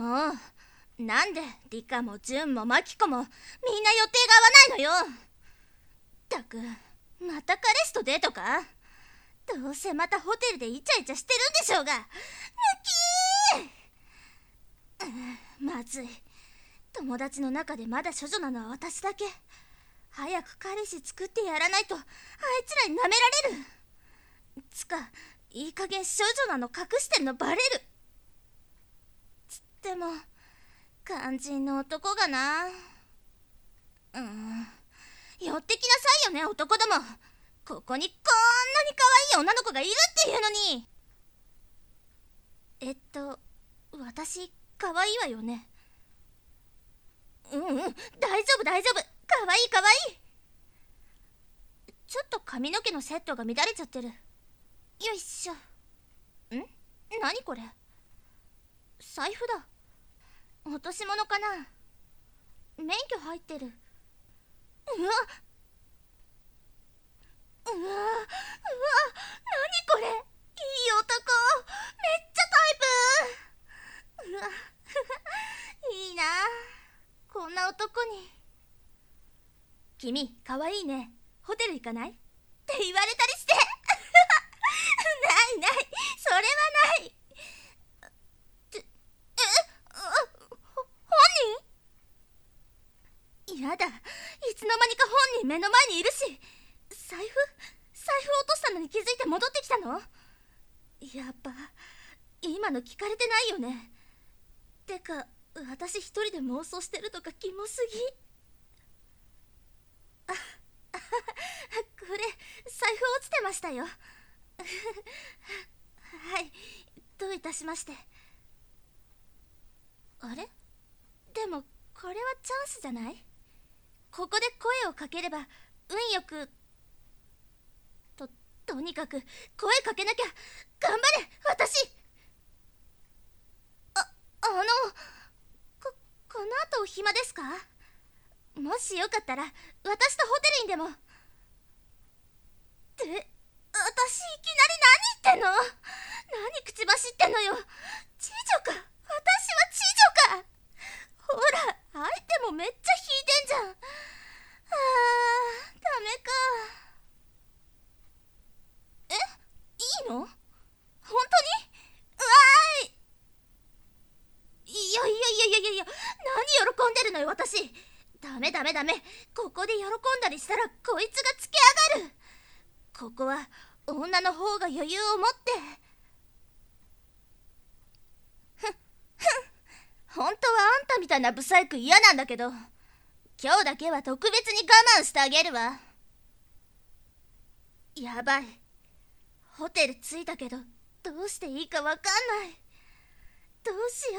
もうなんでリカもジュンもマキコもみんな予定が合わないのよ。ったくまた彼氏とデートか。どうせまたホテルでイチャイチャしてるんでしょうが。ムキー、まずい。友達の中でまだ処女なのは私だけ。早く彼氏作ってやらないとあいつらに舐められる。つかいい加減処女なの隠してるのバレる。つっても肝心の男がな。寄ってきなさいよね男ども。ここにこんなに可愛い女の子がいるっていうのに。私可愛いわよね。大丈夫大丈夫、可愛い可愛い。ちょっと髪の毛のセットが乱れちゃってる。よいしょ。何これ。財布だ。落とし物かな。免許入ってる。うわ何これ。いい男、めっちゃタイプ。うわいいなこんな男に。君かわいいね、ホテル行かないって言われたりしてないない、それはない。本人やだ、いつの間にか本人目の前にいるし。財布落としたのに気づいて戻ってきたの。やっぱ今の聞かれてないよね。てか私一人で妄想してるとかキモすぎ。これ財布落ちてましたよはい、どういたしまして。あれでもこれはチャンスじゃない。ここで声をかければ運よく。とにかく声かけなきゃ。頑張れ私。この後お暇ですか。もしよかったら私とホテルにでも。って私いきなり何言ってんの。何口走ってんのよ。知女か、私は知女か。ほら相手もめっちゃ引いてんじゃん。ダメか。いいの？本当に？うわーい。いや、何喜んでるのよ私。ダメ。ここで喜んだりしたらこいつがつけ上がる。ここは女の方が余裕を持って。本当はあんたみたいなブサイク嫌なんだけど、今日だけは特別に我慢してあげるわ。やばい、ホテル着いたけどどうしていいかわかんない。どうしよ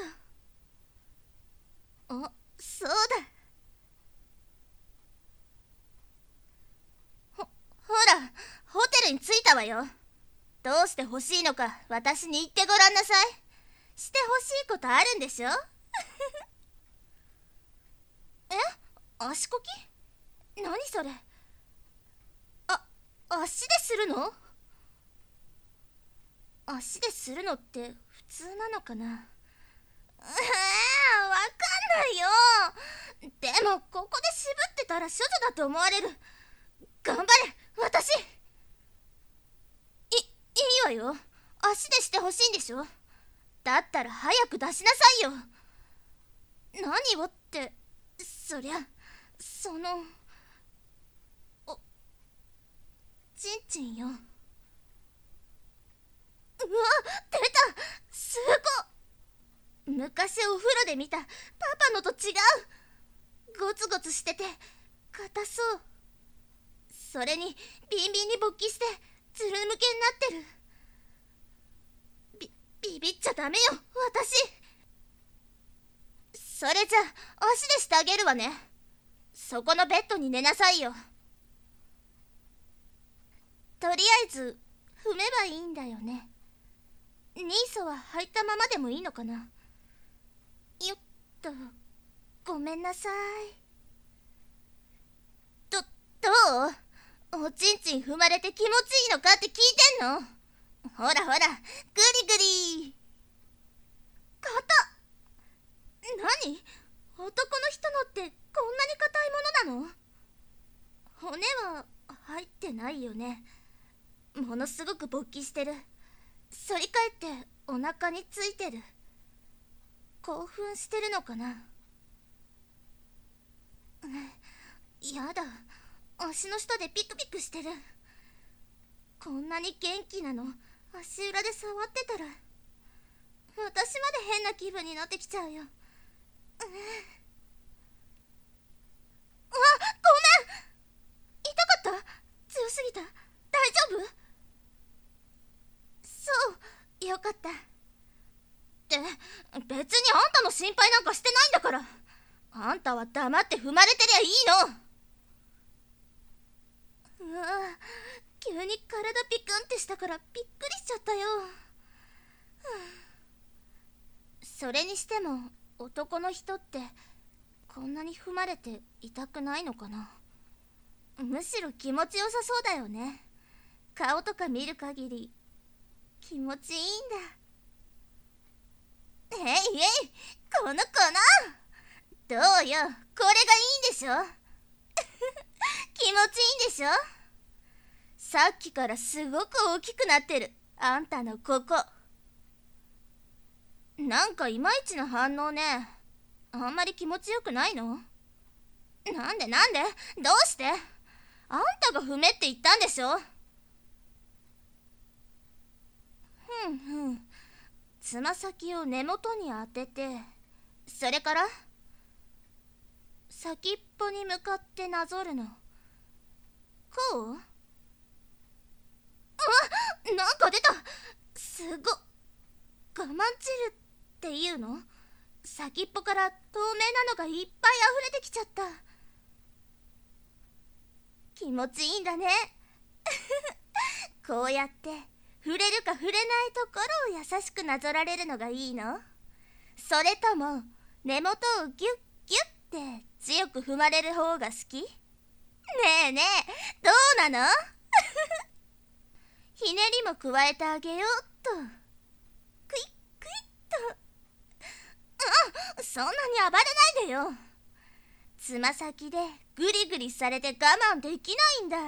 う。そうだ。ほらホテルに着いたわよ。どうして欲しいのか私に言ってごらんなさい。して欲しいことあるんでしょ足こき？何それ。足でするの？足でするのって普通なのかな。わかんないよ。でもここで渋ってたら処女だと思われる。頑張れ私。いいわよ。足でしてほしいんでしょ。だったら早く出しなさいよ。何をって、そりゃちんちんよ。うわ出た。すご。昔お風呂で見たパパのと違う。ゴツゴツしてて硬そう。それにビンビンに勃起してズル向けになってる。ビビっちゃダメよ私。それじゃ足でしてあげるわね。そこのベッドに寝なさいよ。とりあえず踏めばいいんだよね。ニーソは履いたままでもいいのかな。よっと、ごめんなさい。どう？おちんちん踏まれて気持ちいいのかって聞いてんの？ほらグリグリ。硬っ。 よね。ものすごく勃起してる。反り返ってお腹についてる。興奮してるのかな。やだ、足の下でピクピクしてる。こんなに元気なの足裏で触ってたら私まで変な気分になってきちゃうよ。ごめん。痛かった？強すぎた？大丈夫？そう、よかった。って別にあんたの心配なんかしてないんだから。あんたは黙って踏まれてりゃいいの。うわ、急に体ピクンってしたからびっくりしちゃったよ。それにしても男の人ってこんなに踏まれて痛くないのかな。むしろ気持ちよさそうだよね。顔とか見る限り気持ちいいんだ。えいえい、このどうよ、これがいいんでしょ。気持ちいいんでしょ。さっきからすごく大きくなってる、あんたのここ。なんかいまいちな反応ね。あんまり気持ちよくないの？なんでどうして？あんたが踏めって言ったんでしょ。つま先を根元に当てて、それから先っぽに向かってなぞるの。こう？なんか出た。すごっ。我慢汁っていうの？先っぽから透明なのがいっぱい溢れてきちゃった。気持ちいいんだね。こうやって触れるか触れないところを優しくなぞられるのがいいの？それとも根元をギュッギュッって強く踏まれる方が好き？ねえどうなの？ひねりも加えてあげようっと。クイックイッと。そんなに暴れないでよ。つま先でグリグリされて我慢できないんだ。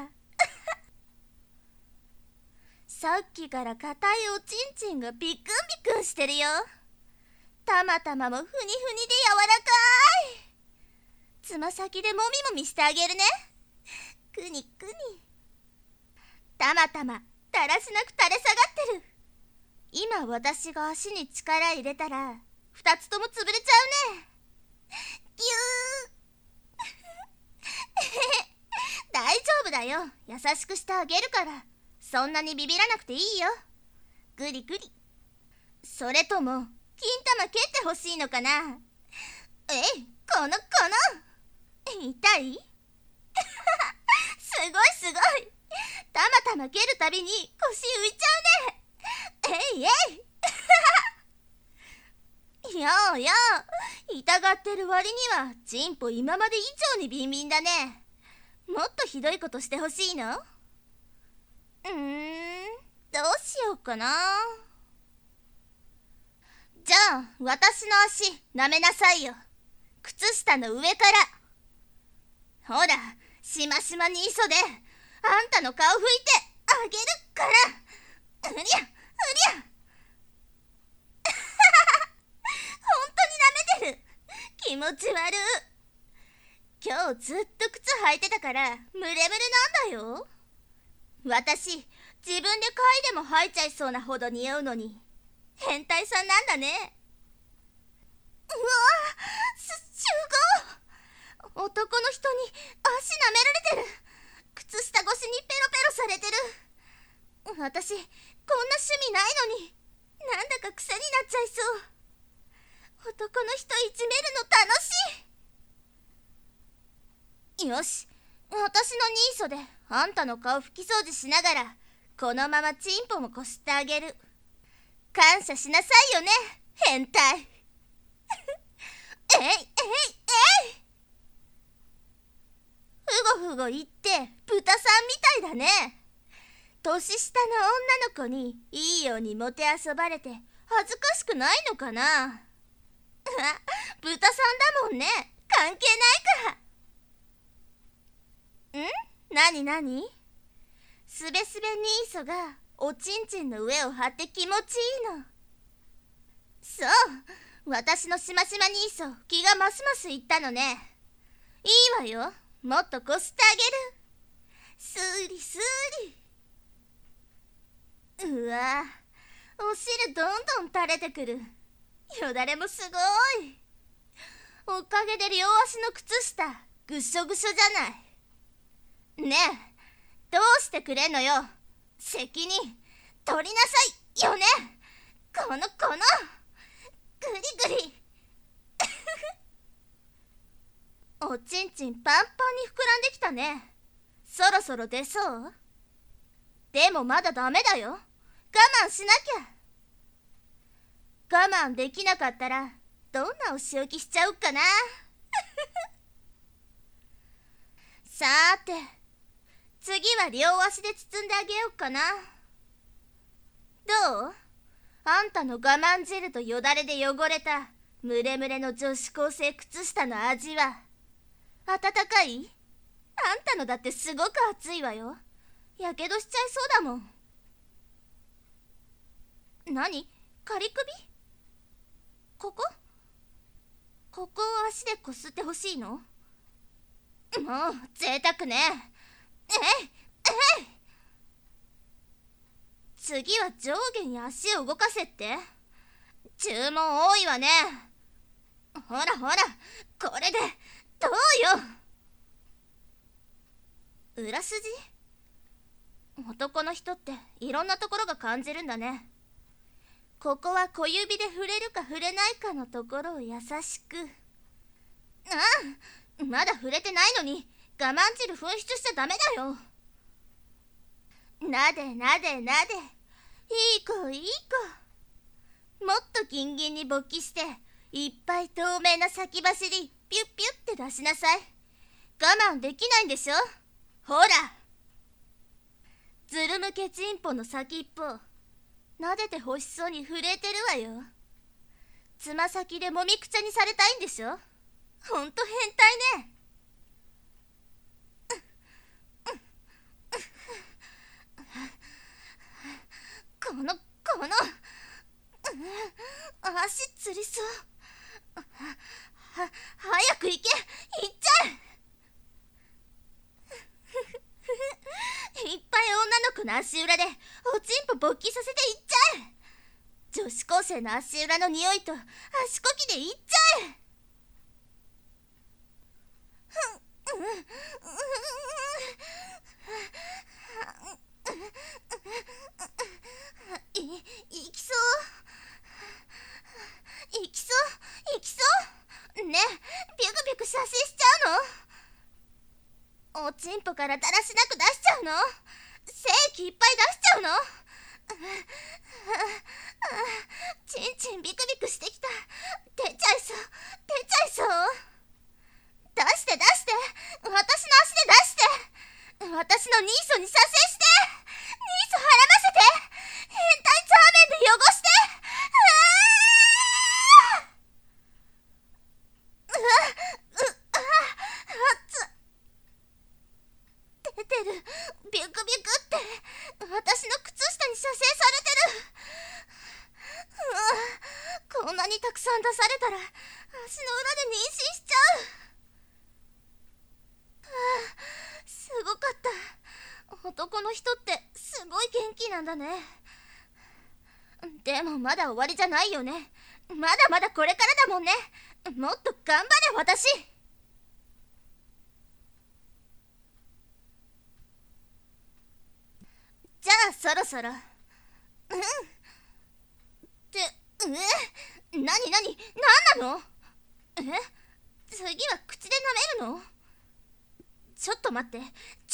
さっきから硬いおちんちんがビクンビクンしてるよ。たまたまもふにふにで柔らかい。つま先でもみもみしてあげるね。くにくに。たまたまだらしなく垂れ下がってる。今私が足に力入れたら2つとも潰れちゃうね。ぎゅー。大丈夫だよ。優しくしてあげるから。そんなにビビらなくていいよ。グリグリ。それとも金玉蹴ってほしいのかな。この痛い？すごい。たまたま蹴るたびに腰浮いちゃうね。よう痛がってる割にはチンポ今まで以上にビンビンだね。もっとひどいことしてほしいの？どうしようかな。じゃあ私の足舐めなさいよ。靴下の上から。ほら、しましまに磯であんたの顔拭いてあげるから。うりゃ本当に舐めてる。気持ち悪い。今日ずっと靴履いてたからムレムレなんだよ。私、自分で嗅いでも吐いちゃいそうなほど匂うのに変態さんなんだね。うわぁ、集合。男の人に足舐められてる。靴下越しにペロペロされてる。私、こんな趣味ないのになんだか癖になっちゃいそう。男の人いじめるの楽しい。よし、私のニーソであんたの顔拭き掃除しながらこのままチンポもこすってあげる。感謝しなさいよね、変態。ふごふご言って豚さんみたいだね。年下の女の子にいいようにもてあそばれて恥ずかしくないのかな。豚さんだもんね。関係ないから。なにすべすべにいそがおちんちんの上を張って気持ちいいの。そう、私のしましまにいそ気がますますいったのね。いいわよ、もっとこすってあげる。スーリスーリ。うわ、お汁どんどん垂れてくる。よだれもすごい。おかげで両足の靴下ぐしょぐしょじゃない。ねえ、どうしてくれんのよ。責任取りなさいよね。このグリグリおちんちんパンパンに膨らんできたね。そろそろ出そう？でもまだダメだよ。我慢しなきゃ。我慢できなかったらどんなお仕置きしちゃうかなさーて、次は両足で包んであげようかな。どう？あんたの我慢汁とよだれで汚れたムレムレの女子高生靴下の味は温かい？あんたのだってすごく熱いわよ。やけどしちゃいそうだもん。何？仮首？ここを足でこすってほしいの？もう贅沢ね。次は上下に足を動かせって？注文多いわね。ほらほら、これでどうよ。裏筋？男の人っていろんなところが感じるんだね。ここは小指で触れるか触れないかのところを優しく。まだ触れてないのに我慢汁噴出しちゃダメだよ。なでなでなで、いい子いい子。もっとギンギンに勃起していっぱい透明な先走りピュッピュッって出しなさい。我慢できないんでしょ。ほら、ずるむけちんぽの先っぽ撫でて欲しそうに震えてるわよ。つま先でもみくちゃにされたいんでしょ。ほんと変態ね。この足つりそう。早く行け、行っちゃえいっぱい女の子の足裏でおちんぽ勃起させていっちゃえ。女子高生の足裏の匂いと足こきでいっちゃえ。いきそうね。え、ビュクビュク射精しちゃうの？おちんぽからだらしなく出しちゃうの？精液いっぱい出しちゃうの？ちんちんビクビクしてきた。出ちゃいそう出して、私の足で出して。私のニーソに射精して。ニーソ絡ませて。変態ザーメンで汚して。出てる。ビュクビュクって私の靴下に射精されてる。こんなにたくさん出されたら足の裏で妊娠しちゃう。すごかった。男の人ってすごい元気なんだね。でもまだ終わりじゃないよね。まだまだこれからだもんね。もっと頑張れ私。じゃあそろそろ。何なの？次は口で舐めるの？ちょっと待って。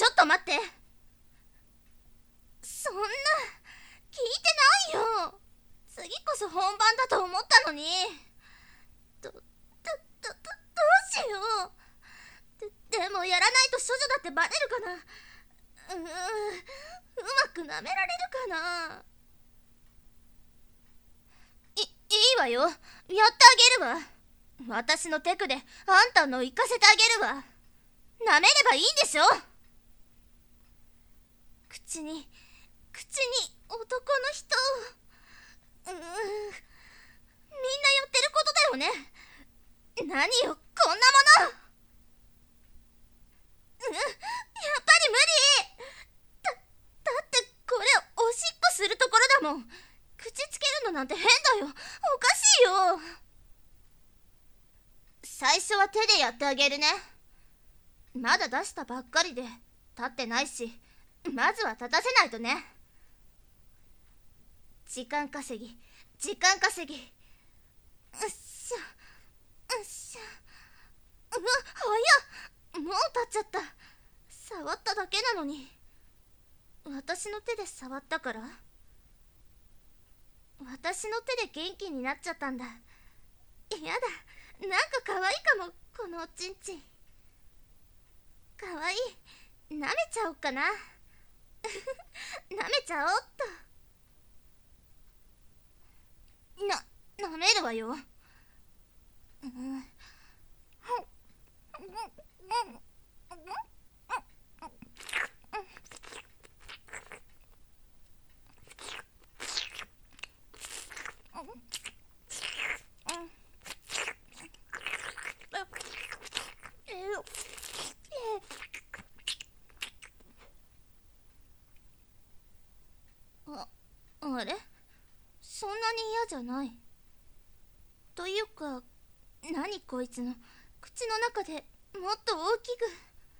そんな、聞いてないよ。次こそ本番だと思ったのに。どうしよう。でもやらないと処女だってバレるかな。うまく舐められるかな。いいわよ。やってあげるわ。私のテクであんたの行かせてあげるわ。舐めればいいんでしょ。 口に男の人を。みんなやってることだよね。何よこんなもの。やっぱり無理。だってこれおしっこするところだもん。口つけるのなんて変だよ。おかしいよ。最初は手でやってあげるね。まだ出したばっかりで立ってないし、まずは立たせないとね。時間稼ぎ。うっしゃうっしゃ。早っ。もう立っちゃった。触っただけなのに。私の手で触ったから。私の手で元気になっちゃったんだ。やだ、なんか可愛いかも、このおちんちん。可愛い。舐めちゃおっかな。舐めちゃおっと。舐めるわよ。あれ？そんなに嫌じゃない。というか、何こいつの口の中でもっと大きく。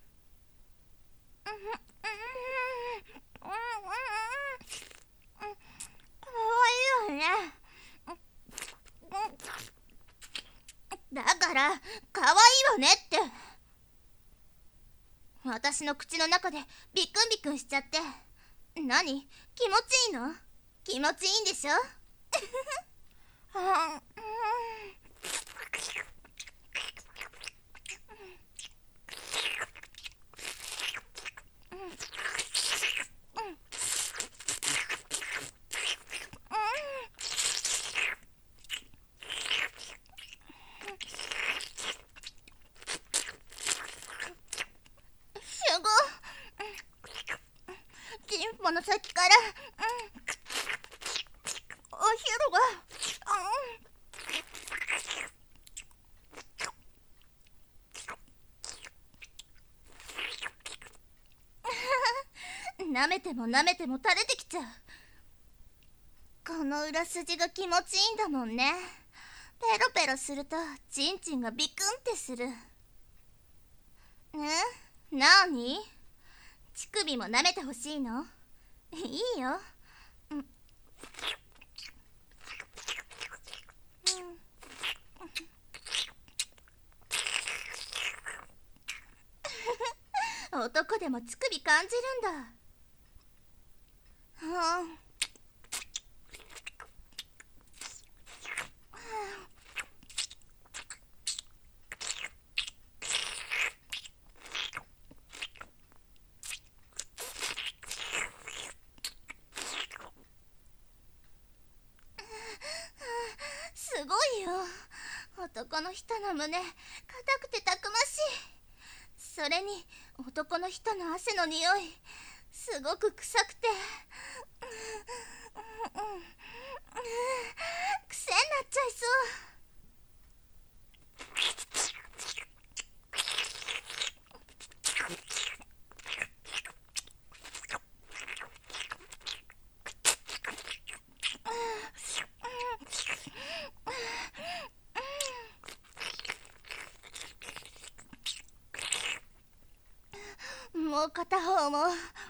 かわいいよね。だからかわいいわねって。私の口の中でビクンビクンしちゃって。何？気持ちいいの？気持ちいいんでしょ？チンポの先から、お昼が、舐めても舐めても垂れてきちゃう。この裏筋が気持ちいいんだもんね。ペロペロするとチンチンがビクンってする。なに？乳首も舐めてほしいの？いいよ。男でも乳首感じるんだ。すごいよ。男の人の胸、硬くてたくましい。それに男の人の汗の匂い、すごく臭くて、癖になっちゃいそう。もう片方も。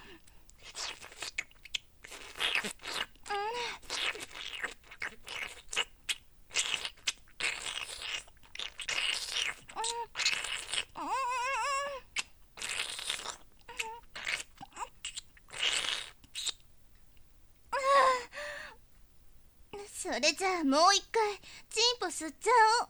それじゃあもう一回チンポ吸っちゃおう。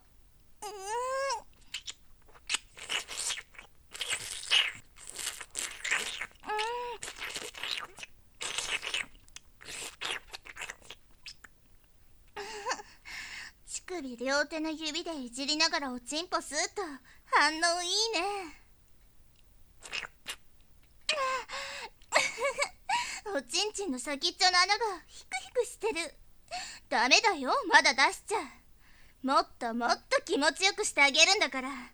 乳首両手の指でいじりながらおちんぽ吸うと反応いいね。 おちんちんの先っちょの穴がヒクヒクしてる。ダメだよ、まだ出しちゃう。もっともっと気持ちよくしてあげるんだから。は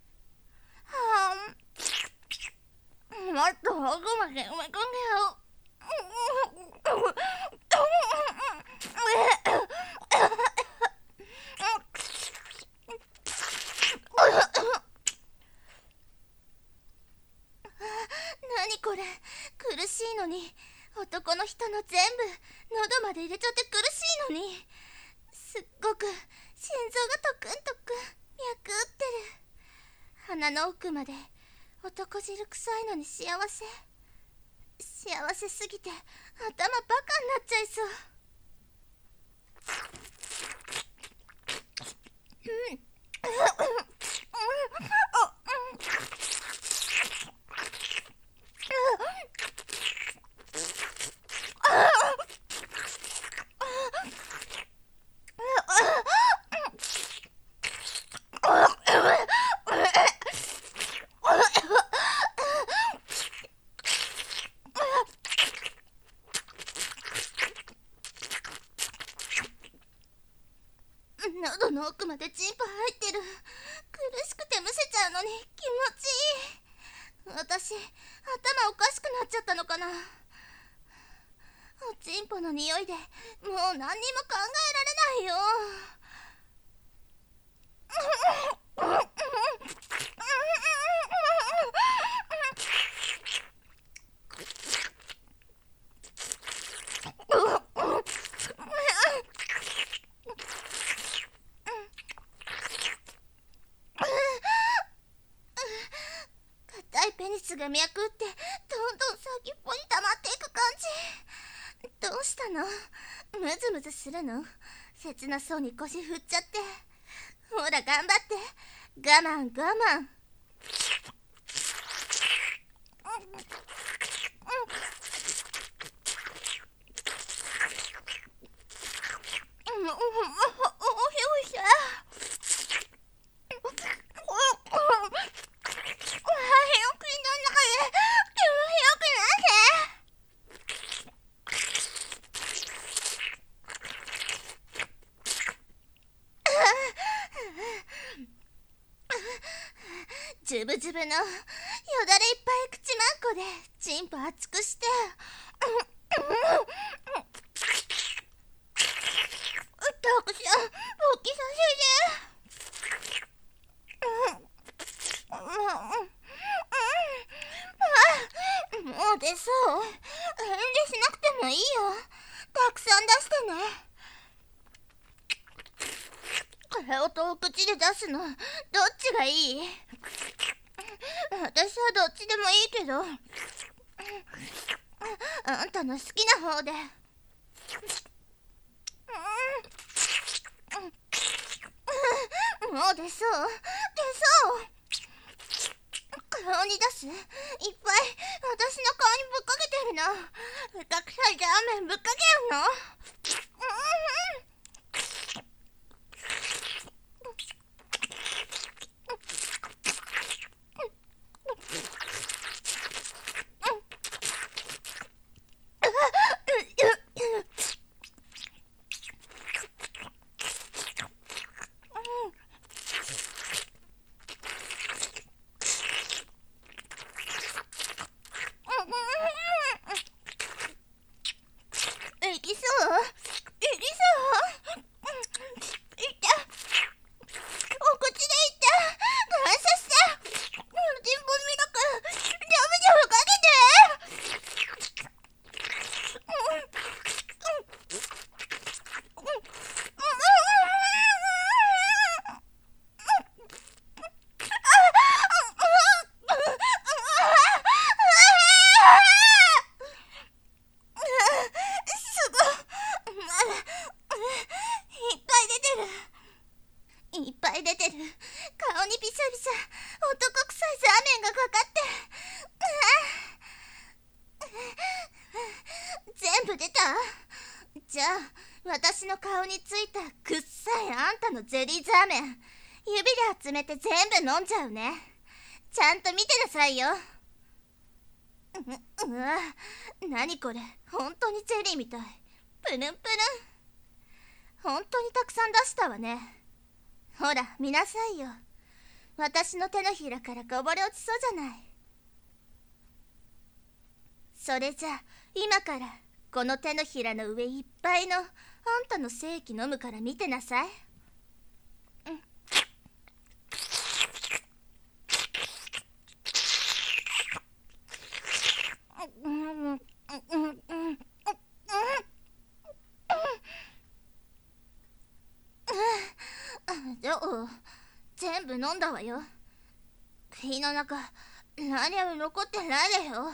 あ、もっと奥まで埋め込んでよ。何これ、苦しいのに。男の人の全部喉まで入れちゃって苦しいのに。すっごく心臓がトクントクン脈打ってる。鼻の奥まで男汁臭いのに幸せすぎて頭バカになっちゃいそう。喉の奥までチンポ入ってる。苦しくてむせちゃうのに気持ちいい。私、頭おかしくなっちゃったのかな。おちんぽの匂いでもう何にも考えられないよ。ペニスが脈打ってどんどん先っぽに溜まっていく感じ。どうしたの？ムズムズするの？切なそうに腰振っちゃって。ほら頑張って、我慢我慢。ジュブジュブのよだれいっぱい口まんこでチンポ熱くしてたくさん勃起させて。もう出そう。遠慮しなくてもいいよ。たくさん出してね。顔とお口で出すのどっちがいい？私はどっちでもいいけど、あんたの好きな方で。もう出そう出そう。顔に出す？いっぱい私の顔にぶっかけてるの。うたくさいラーメンぶっかけるの？いきそう？いきそう？いった。お口でいった。感謝した。人文ミラクルジャブジャブかけて。いっぱい出てる。顔にびしゃびしゃ男臭いザーメンがかかって全部出た？じゃあ私の顔についたくっさいあんたのゼリーザーメン指で集めて全部飲んじゃうね。ちゃんと見てなさいよ。 うわ、何これ、本当にゼリーみたい。プルンプルン。本当にたくさん出したわね。ほら見なさいよ、私の手のひらからこぼれ落ちそうじゃない。それじゃあ今からこの手のひらの上いっぱいのあんたの精液飲むから見てなさい。全部飲んだわよ。胃の中何も残ってないでよ。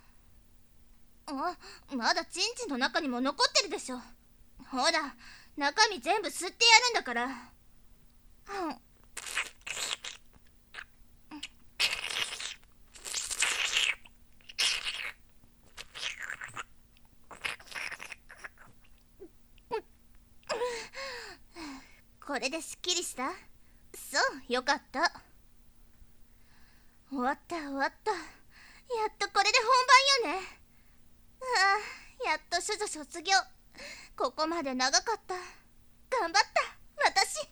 まだチンチンの中にも残ってるでしょ。ほら中身全部吸ってやるんだから。これですっきりした？そう、よかった。終わった終わった。やっとこれで本番よね。やっと処女卒業。ここまで長かった。頑張った私。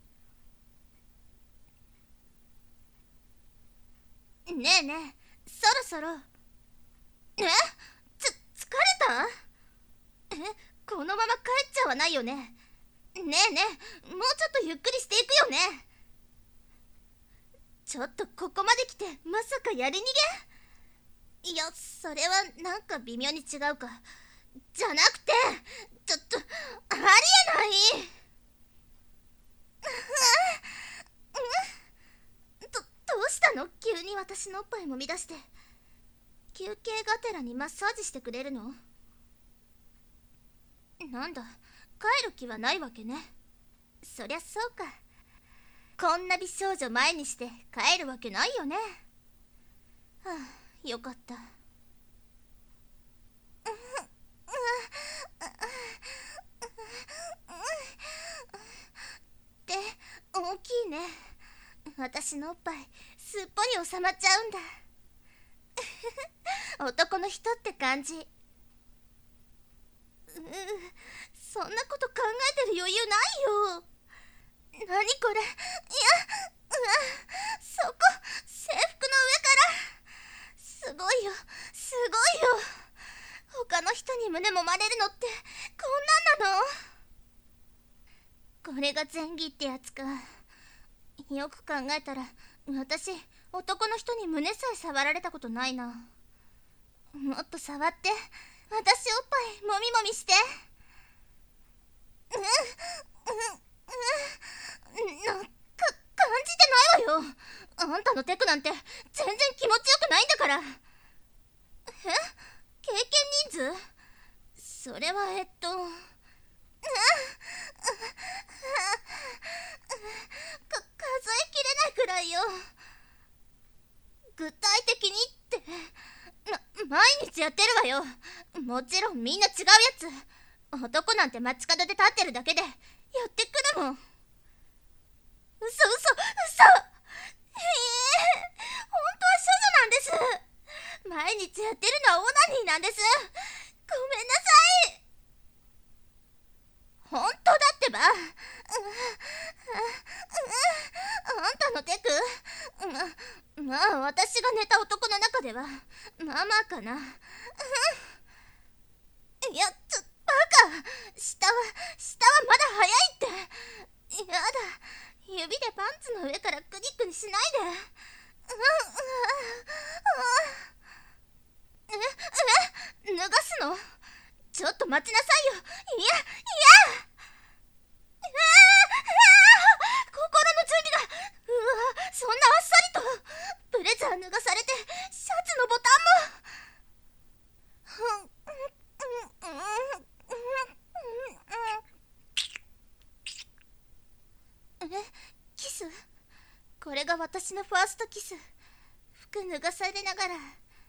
ねえねえ、そろそろ。疲れた？このまま帰っちゃわないよね。ねえねえ、もうちょっとゆっくりしていくよね。ちょっとここまで来てまさかやり逃げ？いや、それはなんか微妙に違うか。じゃなくて、ちょっとありえない。どうしたの？急に私のおっぱいも乱して。休憩がてらにマッサージしてくれるの？なんだ、帰る気はないわけね。そりゃそうか。こんな美少女前にして帰るわけないよね。はあ、よかった。で、大きいね。私のおっぱいすっぽり収まっちゃうんだ。男の人って感じ。そんなこと考えてる余裕ないよ。何これ。いや、そこ、制服の上から。すごいよすごいよ。他の人に胸揉まれるのってこんなんなの？これが前戯ってやつか。よく考えたら私男の人に胸さえ触られたことないな。もっと触って私おっぱいもみもみして。感じてないわよ。あんたのテクなんて全然気持ちよくないんだから。経験人数？それは数えきれないくらいよ。具体的にって毎日やってるわよ。もちろんみんな違うやつ。男なんて街角で立ってるだけでやってくるもん。嘘嘘嘘。本当は処女なんです。毎日やってるのはオナニーなんです。ごめんなさい。本当だってば。あんたのテク、まあ私が寝た男の中ではまあまあかな。いや、バカ。下はまだ早いって。やだ、指でパンツの上からクニクニしないで。脱がすの？ちょっと待ちなさいよ。いや心の準備が。そんなあっさりと。ブレザー脱がされてシャツのボタンも。キス？これが私のファーストキス。服脱がされながら。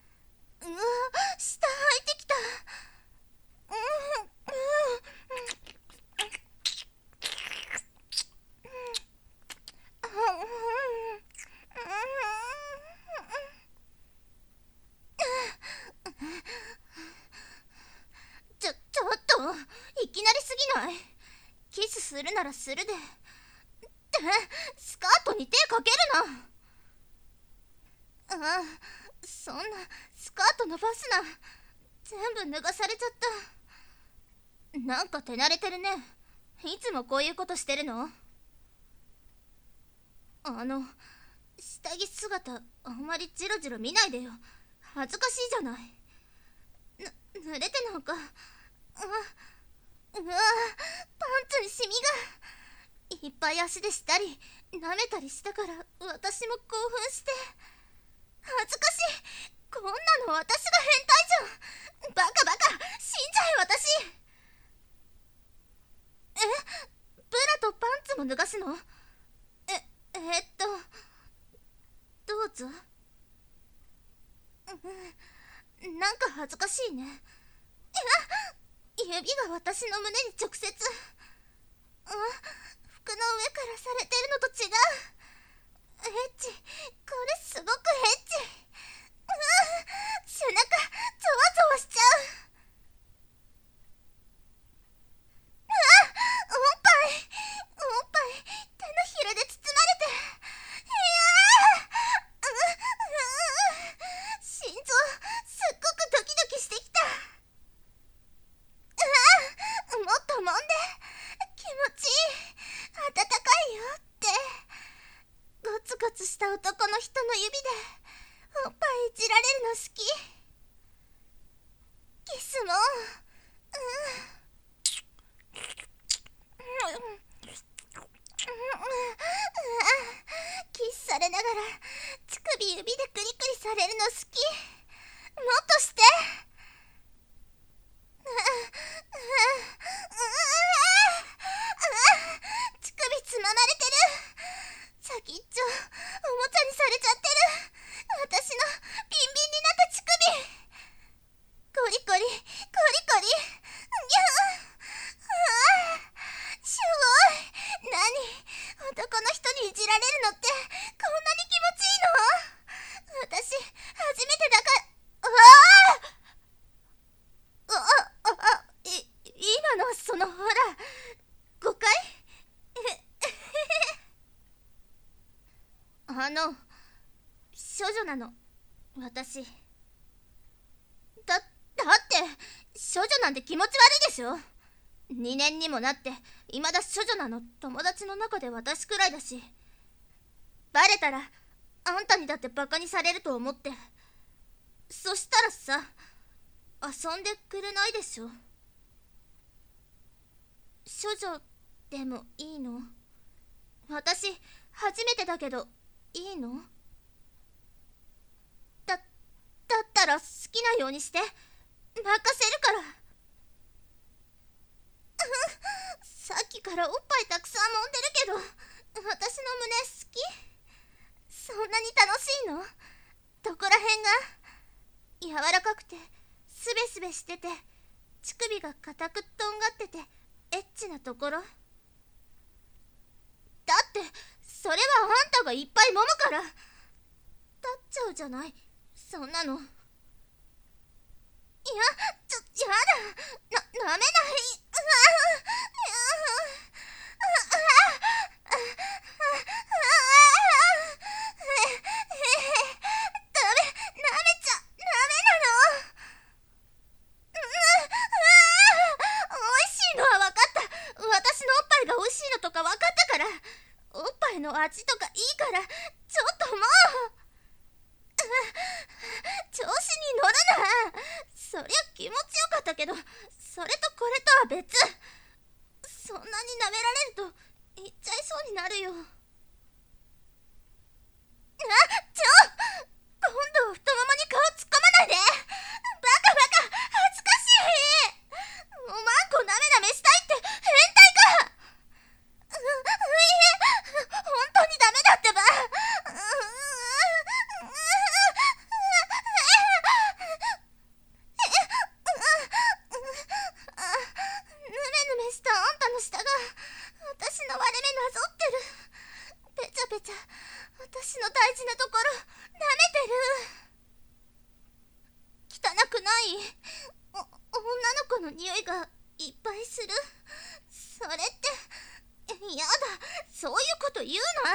下履いてきた。 するならするで。スカートに手かけるな。ああ、そんなスカート伸ばすな。全部脱がされちゃった。なんか手慣れてるね。いつもこういうことしてるの？下着姿あんまりジロジロ見ないでよ。恥ずかしいじゃない。濡れてなんか。うわ、パンツにシミがいっぱい足でしたり舐めたりしたから、私も興奮して。恥ずかしい。こんなの私が変態じゃん。バカバカ、死んじゃえ私。ブラとパンツも脱がすの？どうぞ。なんか恥ずかしいね。指が私の胸に直接。服の上からされてるのと違う。エッチ。これすごくエッチ。背中ゾワゾワしちゃう。おっぱい手のひらで包まれて。心臓すっごくドキドキしてきた。もっと揉んで。気持ちいい。温かいよって。ゴツゴツした男の人の指でおっぱいいじられるの好き。キスも。キスされながら乳首指でクリクリされるの好き。もっとして。乳首つままれてる。先っちょおもちゃにされちゃってる。私のビンビンになった乳首。コリコリコリコリ。すごい。何、男の人にいじられるのってこんなに気持ちいいの？私初めてだから。今のそのほら誤解？処女なの私。だって処女なんて気持ち悪いでしょ。2年にもなって未だ処女なの友達の中で私くらいだし。バレたらあんたにだってバカにされると思って。そしたらさ、遊んでくれないでしょ。処女でもいいの？私初めてだけどいいの？だったら好きなようにして。任せるから。さっきからおっぱいたくさん揉んでるけど、私の胸好き？そんなに楽しいの？どこら辺が？柔らかくてスベスベしてて乳首が硬くとんがっててエッチなところ？だってそれはあんたがいっぱい揉むから立っちゃうじゃない、そんなの。いや、やだ。舐めない。の味とかいいから、ちょっともう調子に乗るな。そりゃ気持ちよかったけど、それとこれとは別。そんなに舐められると言っちゃいそうになるよ。今度は太ももに顔突っ込まないで。バカバカ、恥ずかしい。おまんこなめなめしたいって変態か。本当にダメだってば。ぬめぬめしたあんたの舌が私の割れ目なぞってる。ペチャペチャ私の大事なところ舐めてる。汚くない女の子の匂いがいっぱいする。それってやだ、そういうこと言うな。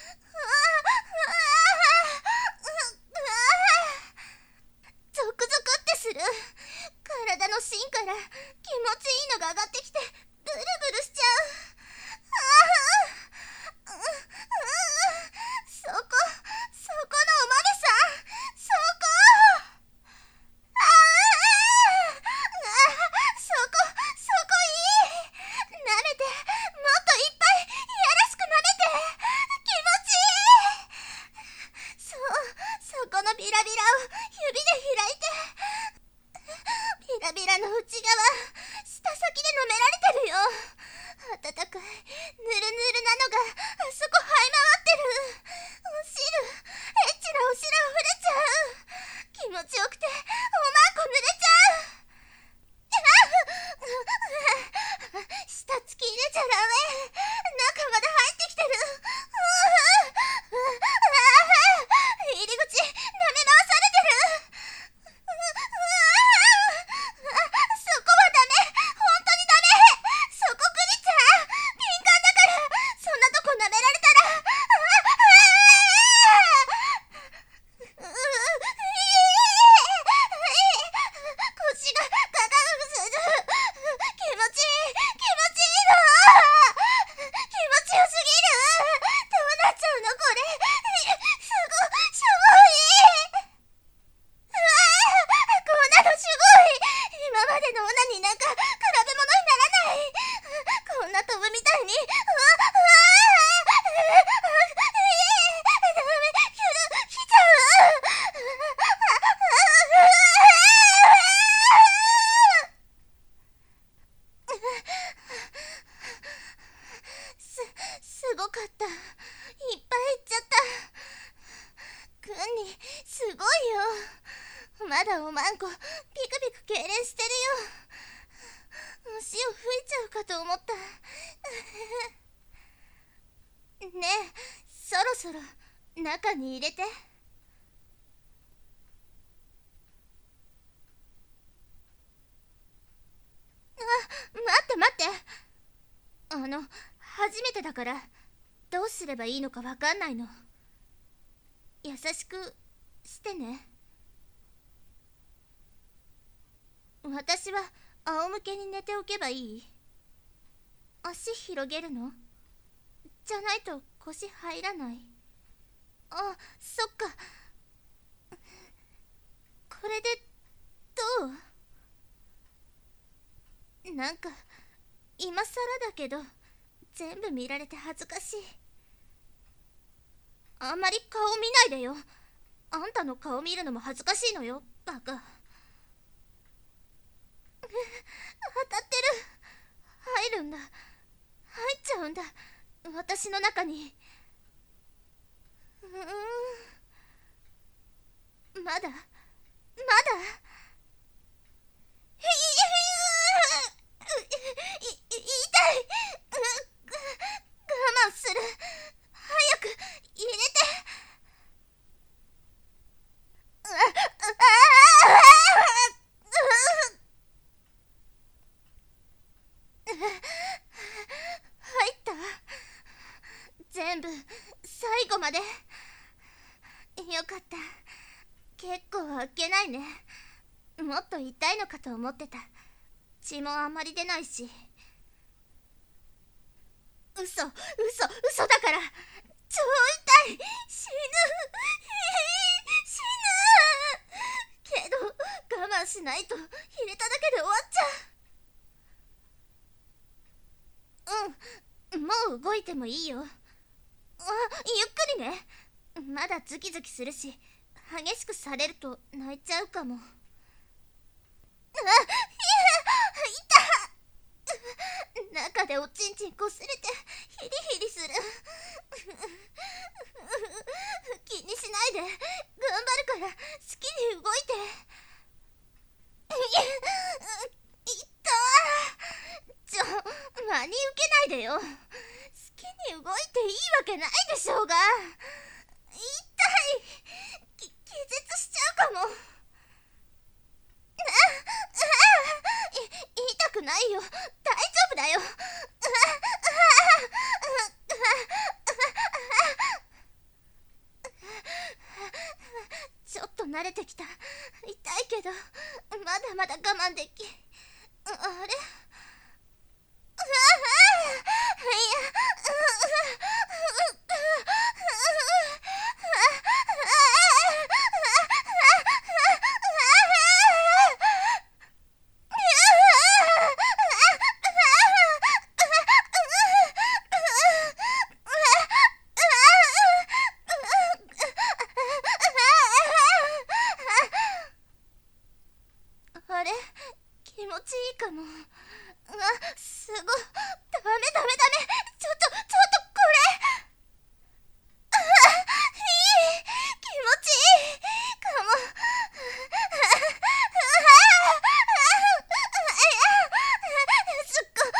ゾクゾクってする。体の芯から気持ちいいのが上がってきてブルブルしちゃう。そこのお豆さん、そこ。そこいい。舐めて、もっといっぱいやらしく舐めて。気持ちいい。そこのビラビラを指で開いて。ビラビラの内側、舌先で舐められてるよ。温かいぬるぬるなのがあそこ這い回ってる。お汁、エッチなお汁溢れちゃう。気持ちよくておまんこ濡れちゃう。下突き入れちゃダメ。中まで入ってきてる。入り口舐め回されてる。そこはダメ。本当にダメ。そこクリちゃん、敏感だから。そんなとこ舐められたら。腰がガガガする。気持ちいいの。気持ちよすぎる。どうなっちゃうのこれ。すごい、しょぼい。こんなのすごい。今までのオナニーなんか比べ物にならない。こんな飛ぶみたいに。ダメ、来ちゃう。すごかった。いっぱいいっちゃった。くんにすごいよ。まだおまんこピクピク痙攣してるよ。虫を吹いちゃうかと思った。ねえ、そろそろ中に入れて。待って。初めてだからどうすればいいのかわかんないの。優しくしてね。私は仰向けに寝ておけばいい？足広げるの？じゃないと腰入らない。あ、そっか。これでどう？なんか今更だけど全部見られて恥ずかしい。あんまり顔見ないでよ。あんたの顔見るのも恥ずかしいのよ、バカ。当たってる。入るんだ。入っちゃうんだ、私の中に。まだ痛い。我慢する。早く入れて。入った？全部最後まで。よかった。結構あっけないね。もっと痛いのかと思ってた。血もあんまり出ないし。嘘だから。超痛い。死ぬけど我慢しないと入れただけで終わっちゃう。もう動いてもいいよ。ゆっくりね。まだズキズキするし、激しくされると泣いちゃうかも。中でおちんちんこすれてヒリヒリする。気にしないで。頑張るから好きに動いて。真に受けないでよ。好きに動いていいわけないでしょうが。痛い。気絶しちゃうかも。痛くないよ。大丈夫だよ。 慣れてきた。痛いけどまだまだ我慢でき。あれ、あれ、気持ちいいかも。すごい。ダメダメダメ。ちょっとこれ。いい。気持ちいいかも。すっご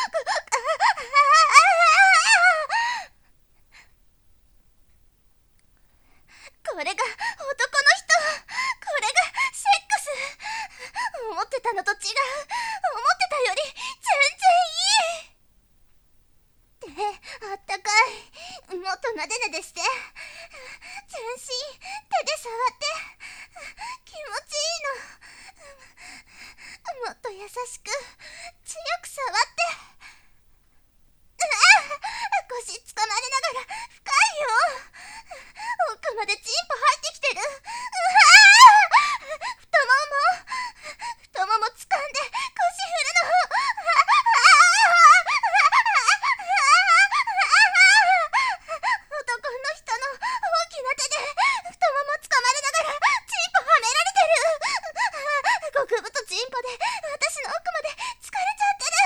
これが男の人。これがセックス。思ってたのと違う。思ってたより全然いい。手あったかい。もっとなでなでして。全身手で触って気持ちいいの。もっと優しく強く触って。腰つかまれながら深いよ。奥までチンポ入ってきてる。太もも掴んで腰振るの。男の人の大きな手で太もも掴まれながらチンポはめられてる。極太チンポで私の奥まで疲れちゃってる。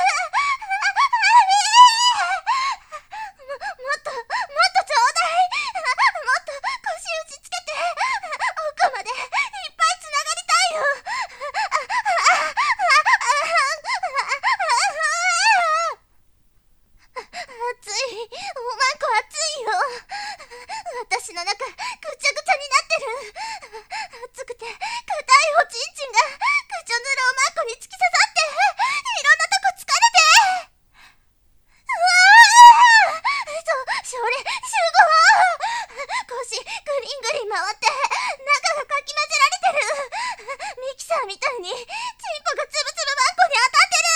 もっとちょうだい。もっと腰打ちつけて奥までいっぱいつながりたいよ。熱い。おまんこ熱いよ。私の中ぐちゃぐちゃになってる。熱くて硬いおちんちんがぐちょぬるおまんこに突き刺さっていろんなとこ疲れて。それ集合。腰グリングリン回って中がかき混ぜられてる。ミキサーみたいにチンポがつぶつぶマンコに当たってる。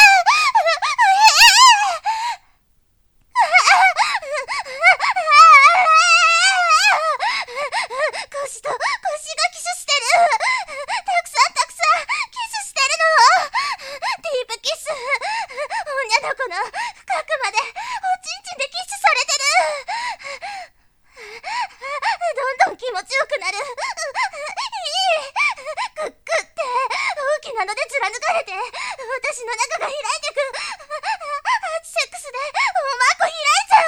腰と腰がキスしてる。たくさんキスしてるの。ディープキス。女の子の深くまでおちんちんでキスされてる。どんどん気持ちよくなる。いい。グッグって大きなので貫かれて私の中が開いてく。セックスでおまんこ開いちゃう。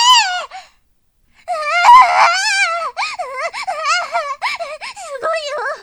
すごいよ。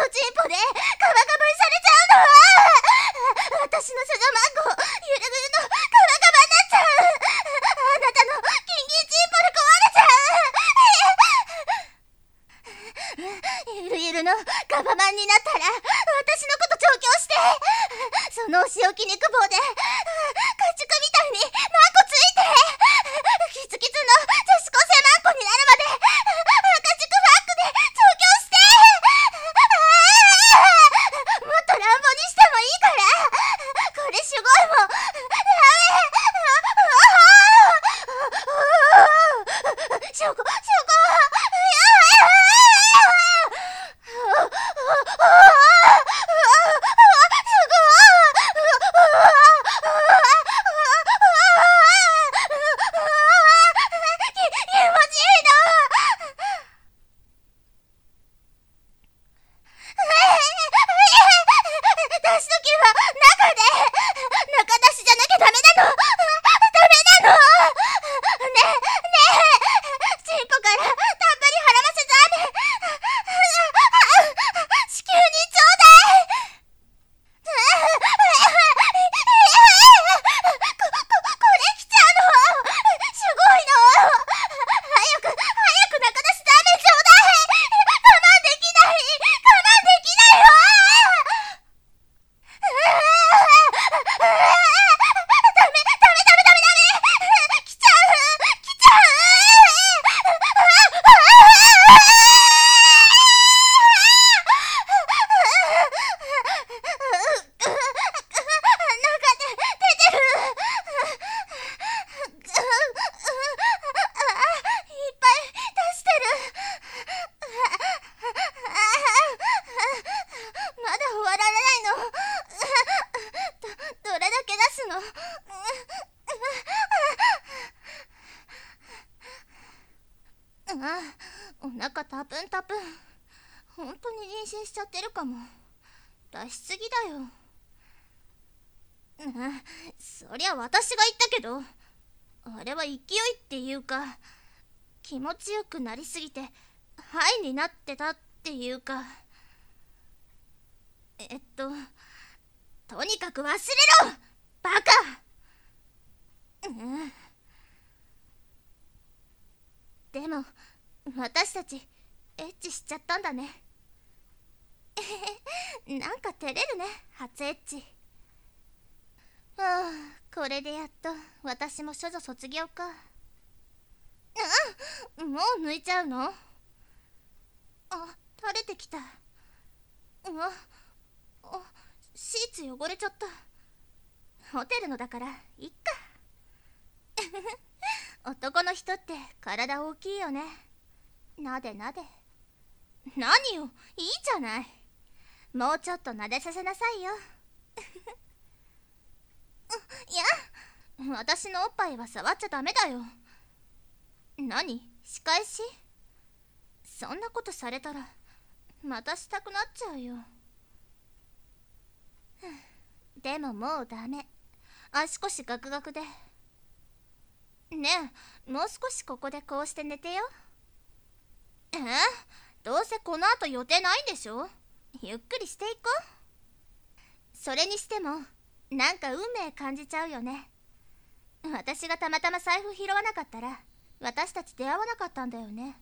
おちんぽでガバガバにされちゃうの。私の処女マンゴーゆるぐるのガバガバになっちゃう。あなたの金銀チンポで壊れちゃう。ゆるゆるのガバマンになったら私のこと調教して、そのお仕置き肉棒で家畜みたいにマンコついて、キツキツの女子高生マンコになるまで赤軸ファックで調教して、もっと乱暴にしてもいいから、これすごいもんやめしょこお腹タプンタプン。本当に妊娠しちゃってるかも。出しすぎだよ。そりゃ私が言ったけど、あれは勢いっていうか、気持ちよくなりすぎてハイになってたっていうか、とにかく忘れろバカ。でも私たちエッチしちゃったんだね。なんか照れるね、初エッチ。これでやっと私も処女卒業か。もう抜いちゃうの？垂れてきた。シーツ汚れちゃった。ホテルのだからいっか。男の人って体大きいよね。なでなで。何よ、いいじゃない。もうちょっと撫でさせなさいよ。いや、私のおっぱいは触っちゃダメだよ。何？仕返し？そんなことされたらまたしたくなっちゃうよ。でももうダメ。足腰ガクガクで。ねえ、もう少しここでこうして寝てよ。どうせこの後予定ないんでしょ。ゆっくりしていこう。それにしてもなんか運命感じちゃうよね。私がたまたま財布拾わなかったら私たち出会わなかったんだよね。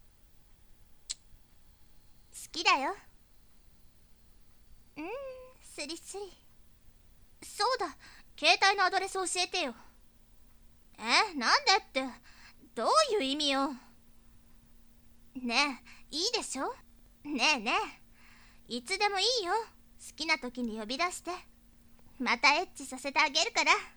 好きだよ。スリスリ。そうだ、携帯のアドレス教えてよ。なんでってどういう意味よ。ねえ、いいでしょ。ねえねえ、いつでもいいよ。好きな時に呼び出して、またエッチさせてあげるから。